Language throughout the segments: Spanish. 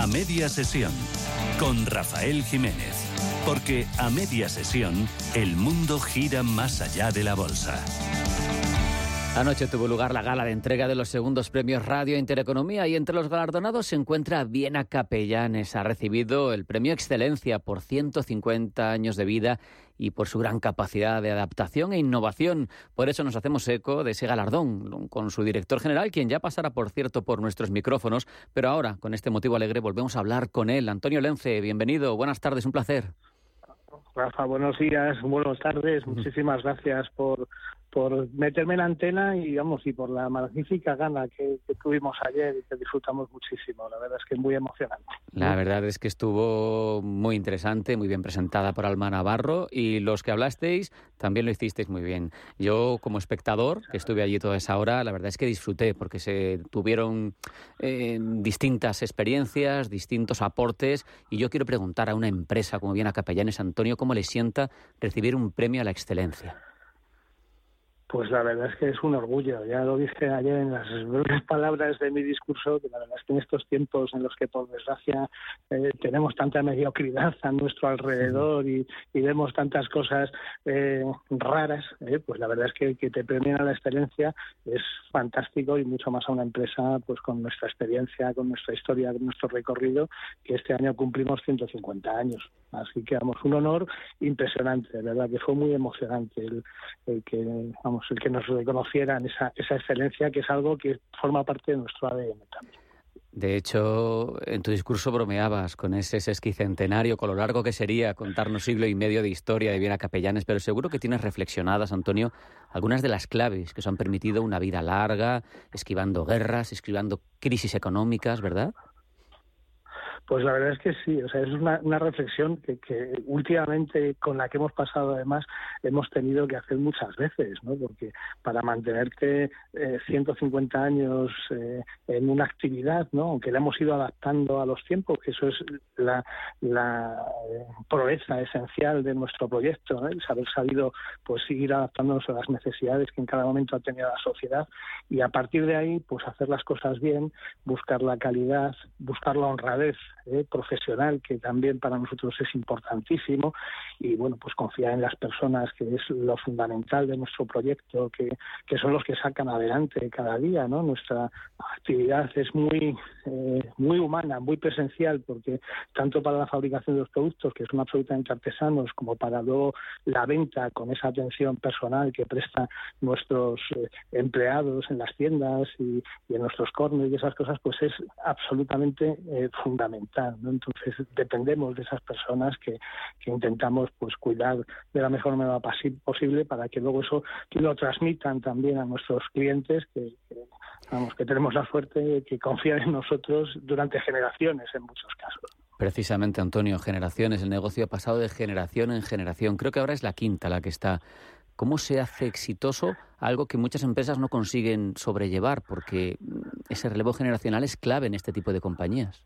A Media Sesión, con Rafael Jiménez. Porque a media sesión, el mundo gira más allá de la bolsa. Anoche tuvo lugar la gala de entrega de los segundos premios Radio Intereconomía y entre los galardonados se encuentra Viena Capellanes. Ha recibido el premio Excelencia por 150 años de vida y por su gran capacidad de adaptación e innovación. Por eso nos hacemos eco de ese galardón con su director general, quien ya pasará, por cierto, por nuestros micrófonos. Pero ahora, con este motivo alegre, volvemos a hablar con él. Antonio Lence, bienvenido. Buenas tardes, un placer. Rafa, buenos días, buenas tardes. Muchísimas gracias por meterme en la antena y por la magnífica gala que tuvimos ayer y que disfrutamos muchísimo. La verdad es que es muy emocionante. La verdad es que estuvo muy interesante, muy bien presentada por Alma Navarro, y los que hablasteis también lo hicisteis muy bien. Yo, como espectador, que estuve allí toda esa hora, la verdad es que disfruté porque se tuvieron distintas experiencias, distintos aportes, y yo quiero preguntar a una empresa como Viena Capellanes, Antonio, ¿cómo le sienta recibir un premio a la excelencia? Pues la verdad es que es un orgullo. Ya lo dije ayer en las breves palabras de mi discurso, que la verdad es que en estos tiempos en los que, por desgracia, tenemos tanta mediocridad a nuestro alrededor y vemos tantas cosas raras, pues la verdad es que te premien a la excelencia es fantástico, y mucho más a una empresa pues con nuestra experiencia, con nuestra historia, con nuestro recorrido, que este año cumplimos 150 años. Así que, un honor impresionante. De verdad que fue muy emocionante el que nos reconocieran esa excelencia, que es algo que forma parte de nuestro ADN también. De hecho, en tu discurso bromeabas con ese sesquicentenario, con lo largo que sería contarnos siglo y medio de historia de Viena Capellanes, pero seguro que tienes reflexionadas, Antonio, algunas de las claves que os han permitido una vida larga, esquivando guerras, esquivando crisis económicas, ¿verdad? Pues la verdad es que sí, es una reflexión que últimamente, con la que hemos pasado además, hemos tenido que hacer muchas veces, ¿no? Porque para mantenerte 150 años en una actividad, ¿no? Aunque la hemos ido adaptando a los tiempos, que eso es la proeza esencial de nuestro proyecto, ¿no? El haber sabido pues seguir adaptándonos a las necesidades que en cada momento ha tenido la sociedad, y a partir de ahí pues hacer las cosas bien, buscar la calidad, buscar la honradez profesional, que también para nosotros es importantísimo, y pues confiar en las personas, que es lo fundamental de nuestro proyecto, que son los que sacan adelante cada día, ¿no? Nuestra actividad es muy humana, muy presencial, porque tanto para la fabricación de los productos, que son absolutamente artesanos, como para luego la venta, con esa atención personal que prestan nuestros empleados en las tiendas y en nuestros corners y esas cosas, pues es absolutamente fundamental, ¿no? Entonces dependemos de esas personas que intentamos pues cuidar de la mejor manera posible, para que luego eso lo transmitan también a nuestros clientes, que tenemos la suerte de que confían en nosotros durante generaciones en muchos casos. Precisamente, Antonio, generaciones, el negocio ha pasado de generación en generación. Creo que ahora es la quinta la que está. ¿Cómo se hace exitoso algo que muchas empresas no consiguen sobrellevar? Porque ese relevo generacional es clave en este tipo de compañías.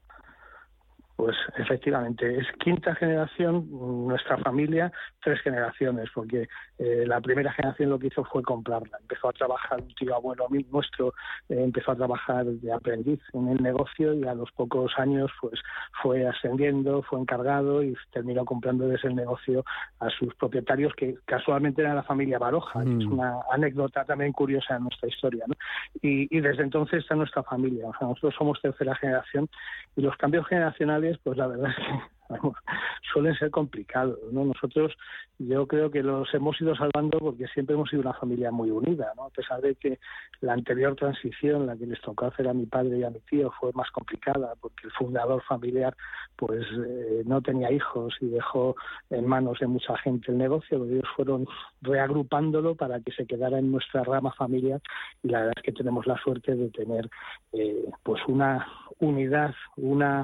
Pues efectivamente, es quinta generación, nuestra familia, 3 generaciones, porque la primera generación lo que hizo fue comprarla. Empezó a trabajar, un tío abuelo nuestro empezó a trabajar de aprendiz en el negocio, y a los pocos años pues fue ascendiendo, fue encargado y terminó comprando desde el negocio a sus propietarios, que casualmente era la familia Baroja, que es una anécdota también curiosa en nuestra historia, ¿no? Y desde entonces está nuestra familia. Nosotros somos tercera generación, y los cambios generacionales, pues la verdad es que suelen ser complicados, ¿no? Nosotros, yo creo que los hemos ido salvando porque siempre hemos sido una familia muy unida, ¿no? A pesar de que la anterior transición, la que les tocó hacer a mi padre y a mi tío, fue más complicada, porque el fundador familiar pues no tenía hijos y dejó en manos de mucha gente el negocio, pero ellos fueron reagrupándolo para que se quedara en nuestra rama familiar, y la verdad es que tenemos la suerte de tener pues una unidad, una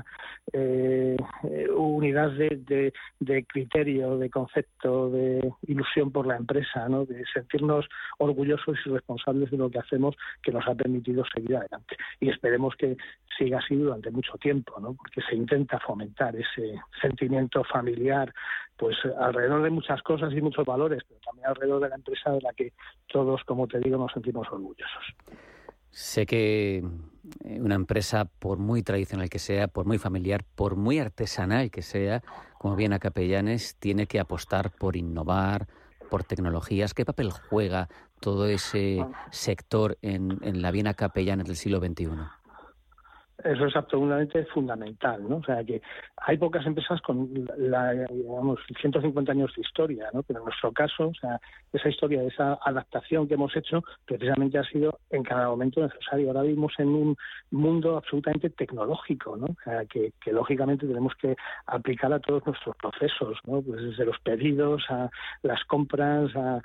unidad de criterio, de concepto, de ilusión por la empresa, ¿no? De sentirnos orgullosos y responsables de lo que hacemos, que nos ha permitido seguir adelante. Y esperemos que siga así durante mucho tiempo, ¿no? Porque se intenta fomentar ese sentimiento familiar, pues alrededor de muchas cosas y muchos valores, pero también alrededor de la empresa de la que todos, como te digo, nos sentimos orgullosos. Sé que una empresa, por muy tradicional que sea, por muy familiar, por muy artesanal que sea, como Viena Capellanes, tiene que apostar por innovar, por tecnologías. ¿Qué papel juega todo ese sector en la Viena Capellanes del siglo XXI? Eso es absolutamente fundamental, ¿no? O sea, que hay pocas empresas con digamos, 150 años de historia, ¿no? Pero en nuestro caso, o sea, esa historia, esa adaptación que hemos hecho, precisamente ha sido en cada momento necesario. Ahora vivimos en un mundo absolutamente tecnológico, ¿no? O sea, que lógicamente tenemos que aplicar a todos nuestros procesos, ¿no? Pues desde los pedidos a las compras, a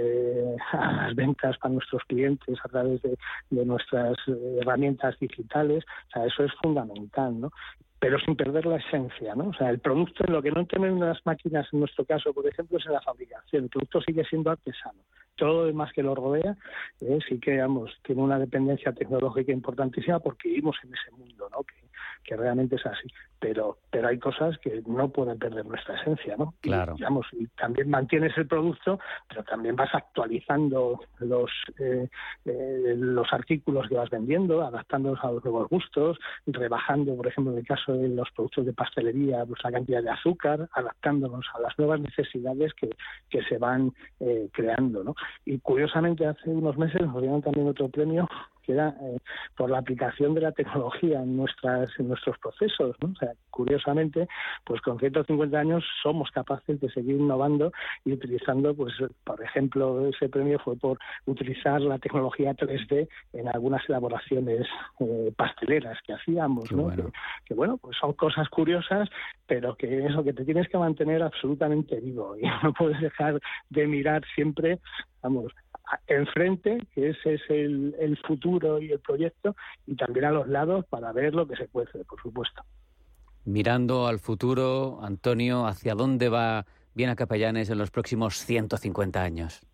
las ventas para nuestros clientes a través de nuestras herramientas digitales. O sea, eso es fundamental, ¿no? Pero sin perder la esencia, ¿no? O sea, el producto, en lo que no tienen las máquinas, en nuestro caso, por ejemplo, es en la fabricación. El producto sigue siendo artesano. Todo lo demás que lo rodea, sí que, tiene una dependencia tecnológica importantísima porque vivimos en ese mundo, ¿no? Que realmente es así. Pero hay cosas que no pueden perder nuestra esencia, ¿no? Claro. Y también mantienes el producto, pero también vas actualizando los artículos que vas vendiendo, adaptándolos a los nuevos gustos, rebajando, por ejemplo, en el caso de los productos de pastelería, pues la cantidad de azúcar, adaptándonos a las nuevas necesidades que se van creando, ¿no? Y curiosamente hace unos meses nos dieron también otro premio que era por la aplicación de la tecnología en nuestros procesos, ¿no? O sea, curiosamente, pues con 150 años somos capaces de seguir innovando y utilizando, pues, por ejemplo, ese premio fue por utilizar la tecnología 3D en algunas elaboraciones pasteleras que hacíamos, ¿no? Bueno. Que bueno, pues son cosas curiosas, pero que te tienes que mantener absolutamente vivo y no puedes dejar de mirar siempre, enfrente, que ese es el futuro y el proyecto, y también a los lados para ver lo que se puede hacer, por supuesto. Mirando al futuro, Antonio, ¿hacia dónde va Viena Capellanes en los próximos 150 años?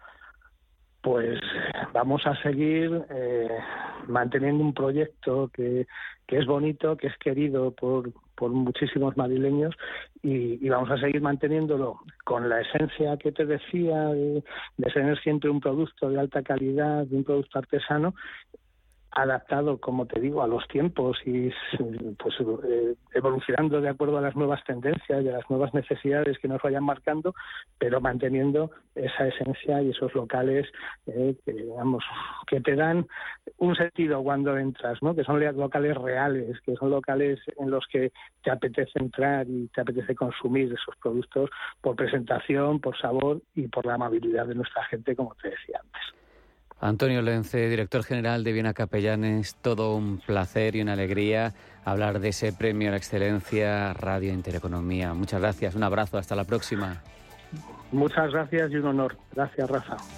Pues vamos a seguir manteniendo un proyecto que es bonito, que es querido por muchísimos madrileños y vamos a seguir manteniéndolo con la esencia que te decía de tener siempre un producto de alta calidad, de un producto artesano, adaptado, como te digo, a los tiempos y pues evolucionando de acuerdo a las nuevas tendencias y a las nuevas necesidades que nos vayan marcando, pero manteniendo esa esencia y esos locales que te dan un sentido cuando entras, ¿no? Que son locales reales, que son locales en los que te apetece entrar y te apetece consumir esos productos por presentación, por sabor y por la amabilidad de nuestra gente, como te decía antes. Antonio Lence, director general de Viena Capellanes, todo un placer y una alegría hablar de ese premio a la excelencia Radio Intereconomía. Muchas gracias, un abrazo, hasta la próxima. Muchas gracias y un honor. Gracias, Rafa.